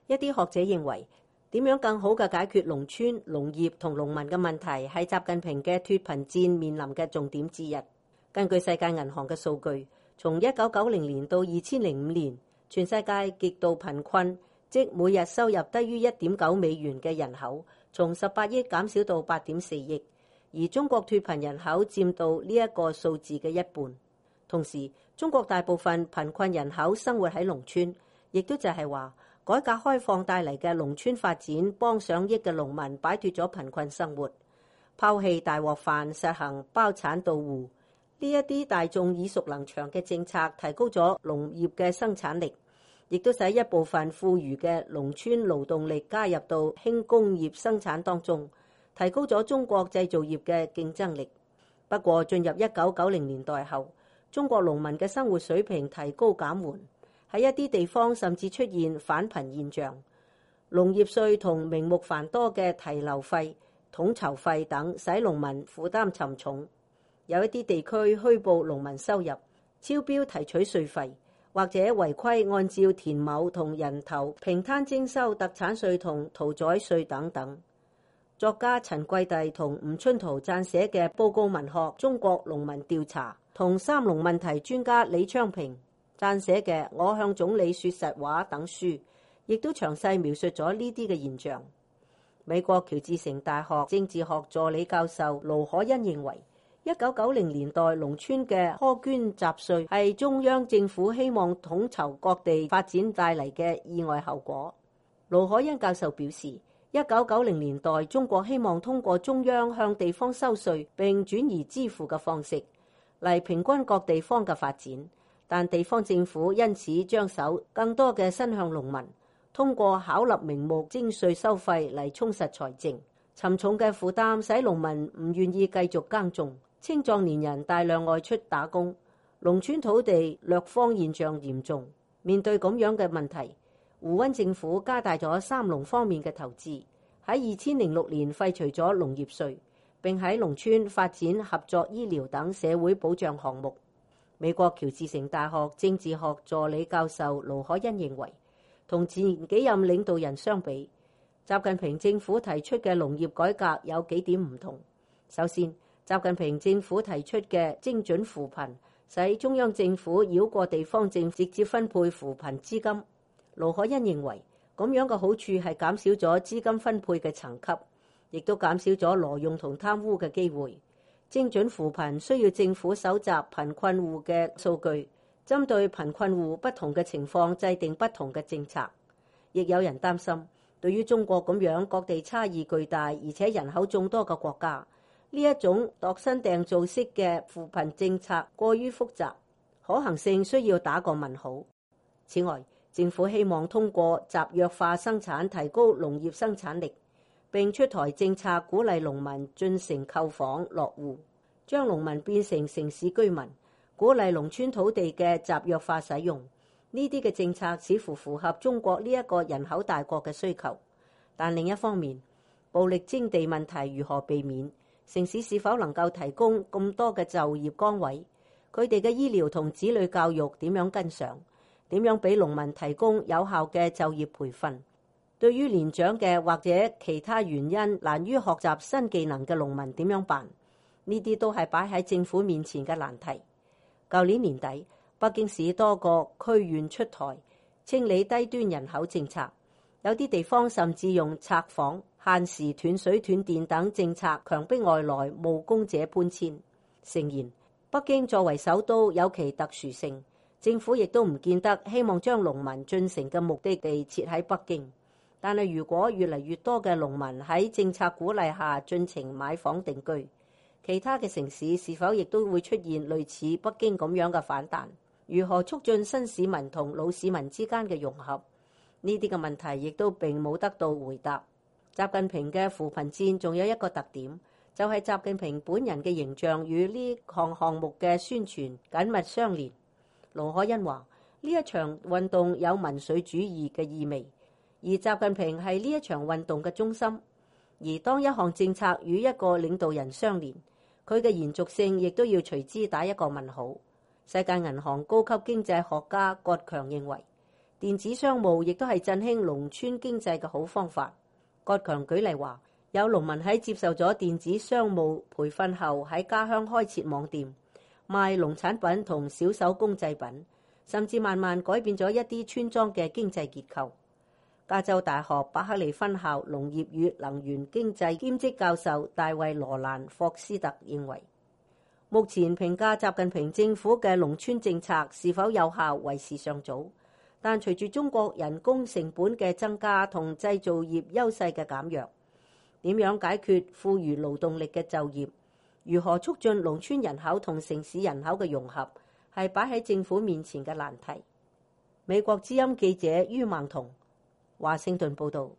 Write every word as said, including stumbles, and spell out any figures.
一啲學者認為，點樣更好嘅解決農村、農業同農民嘅問題係習近平嘅脫貧戰面臨嘅重點之一。根據世界銀行嘅數據，從一九九零年到二千零五年，全世界極度貧困，即每日收入低於一點九美元嘅人口，從十八億減少到八點四億，而中國脫貧人口佔到呢一個數字嘅一半。同時，中國大部分貧困人口生活喺農村，亦都就係話，改革開放帶嚟嘅農村發展，幫上億嘅農民擺脫咗貧困生活，拋棄大鍋飯，實行包產到戶。呢一啲大眾耳熟能詳嘅政策，提高咗農業嘅生產力，亦都使一部分富裕嘅農村勞動力加入到輕工業生產當中，提高咗中國製造業嘅競爭力。不過，進入一九九零年代後，中國農民嘅生活水平提高減緩，喺一啲地方甚至出現返貧現象。農業稅同名目繁多嘅提留費、統籌費等，使農民負擔沉重。有一啲地區虛報農民收入，超標提取稅費，或者違規按照田畝同人頭平攤徵收特產稅同屠宰稅等等。作家陳桂棣同吳春濤撰寫嘅報告文學《中國農民調查》，同三農問題專家李昌平撰寫嘅《我向總理說實話》等書，亦都詳細描述咗呢啲嘅現象。美國喬治城大學政治學助理教授盧可恩認為，一九九零年代農村嘅苛捐雜稅係中央政府希望統籌各地發展帶嚟嘅意外後果。盧可恩教授表示，一九九零年代中國希望通過中央向地方收稅並轉移支付嘅方式嚟平均各地方嘅發展，但地方政府因此將手更多嘅伸向農民，通過巧立名目徵稅收費嚟充實財政。沉重嘅負擔使農民唔願意繼續耕種，青壯年人大量外出打工，農村土地掠荒現象嚴重。面對咁樣嘅問題，胡溫政府加大咗三農方面嘅投資，喺二千零六年廢除咗農業稅，並喺農村發展合作醫療等社會保障項目。美國喬治城大學政治學助理教授盧可恩認為，同前幾任領導人相比，習近平政府提出嘅農業改革有幾點唔同。首先，習近平政府提出嘅精準扶貧，使中央政府繞過地方政府直接分配扶貧資金。盧可恩認為，咁樣嘅好處係減少咗資金分配嘅層級，亦都減少咗挪用同貪污嘅機會。精準扶貧需要政府搜集貧困戶嘅數據，針對貧困戶不同嘅情況制定不同嘅政策。亦有人擔心，對於中國咁樣各地差異巨大而且人口眾多嘅國家，呢一種度身訂造式嘅扶貧政策過於複雜，可行性需要打個問號。此外，政府希望通過集約化生產提高農業生產力，並出台政策鼓勵農民進城購房落戶，將農民變成城市居民，鼓勵農村土地嘅集約化使用。呢啲嘅政策似乎符合中國呢一個人口大國嘅需求。但另一方面，暴力徵地問題如何避免？城市是否能夠提供咁多嘅就業崗位？佢哋嘅醫療同子女教育點樣跟上？點樣俾農民提供有效嘅就業培訓？對於年長嘅或者其他原因難於學習新技能嘅農民點樣辦？呢啲都係擺喺政府面前嘅難題。舊年年底，北京市多個區縣出台清理低端人口政策，有啲地方甚至用拆房、限時斷水斷電等政策強迫外來務工者搬遷。誠然，北京作為首都有其特殊性，政府亦都唔見得希望將農民進城嘅目的地設喺北京。但係如果越嚟越多嘅農民喺政策鼓勵下進城買房定居，其他嘅城市是否亦都會出現類似北京咁樣嘅反彈？如何促進新市民同老市民之間嘅融合？呢啲嘅問題亦都並冇得到回答。習近平嘅扶貧戰仲有一個特點，就係習近平本人嘅形象與呢項項目嘅宣傳緊密相連。盧可恩話：呢一場運動有民粹主義嘅意味，而習近平係呢一場運動嘅中心。而當一項政策與一個領導人相連，佢嘅延續性亦都要隨之打一個問號。世界銀行高級經濟學家葛強認為， 電子商務亦都係振興農村經濟嘅好方法。葛強舉例話，有農民喺接受咗電子商務培訓後，喺家鄉開設網店，賣農產品同小手工製品，甚至慢慢改變咗一啲村莊嘅經濟結構。加州大學伯克利分校農業與能源經濟兼職教授大衛羅蘭霍斯特認為，目前評價習近平政府嘅農村政策是否有效為時尚早，但隨住中國人工成本嘅增加同製造業優勢嘅減弱，點樣解決富餘勞動力嘅就業，如何促進農村人口同城市人口嘅融合，係擺喺政府面前嘅難題。美國之音記者于孟彤華盛頓報導。